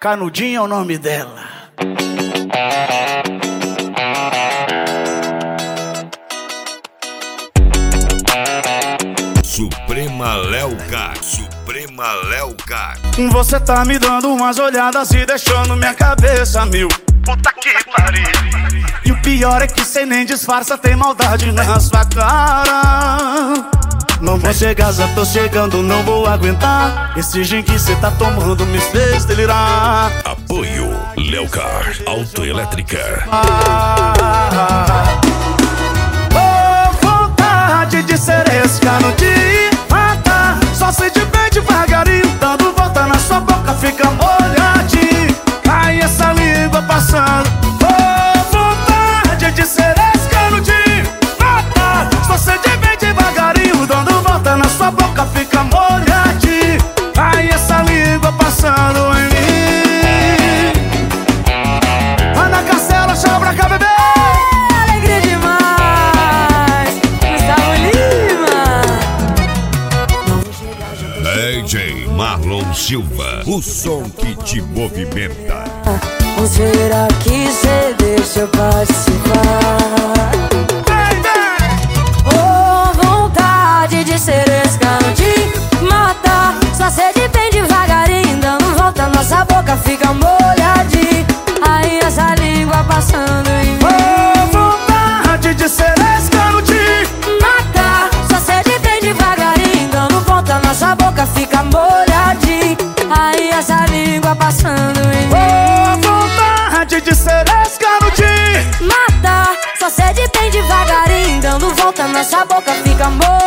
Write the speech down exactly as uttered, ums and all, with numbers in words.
Canudinho é o nome dela. Suprema Léo Car, Suprema Léo Car. Você tá me dando umas olhadas e deixando minha cabeça mil. Puta que pariu. E o pior é que cê nem disfarça, tem maldade na sua cara. Não vou chegar, já tô chegando, não vou aguentar. Esse gin que cê tá tomando me fez delirar. Apoio Léo Car, autoelétrica. Ah, oh, vontade de ser esse canudinho. Mata, só se de bem devagarinho, dando volta na sua boca, fica molhadinho. Cai essa língua passando. Oh, vontade de ser esse canudinho. Mata, só se de bem devagarinho, dando volta na sua boca, fica molhadinho. Cai essa língua passando em mim. Ana Castela, chama pra cá, bebê. Alegria demais, Gustavo Lima. D J Marlon Silva, o som que te movimenta. Ou será que cê deixa eu participar? Oh, vontade de ser esse canudinho. Mata, só sede bem devagarinho, dando volta, nossa boca fica molhadinha. Aí essa língua passando em mim. Oh, vontade de ser esse canudinho. Mata, só sede bem devagarinho, dando volta, nossa boca fica molhadinha. Aí essa língua passando em mim. Oh, vontade de ser esse canudinho. Mata, só sede bem devagarinho, dando volta, nossa boca fica molhadinha.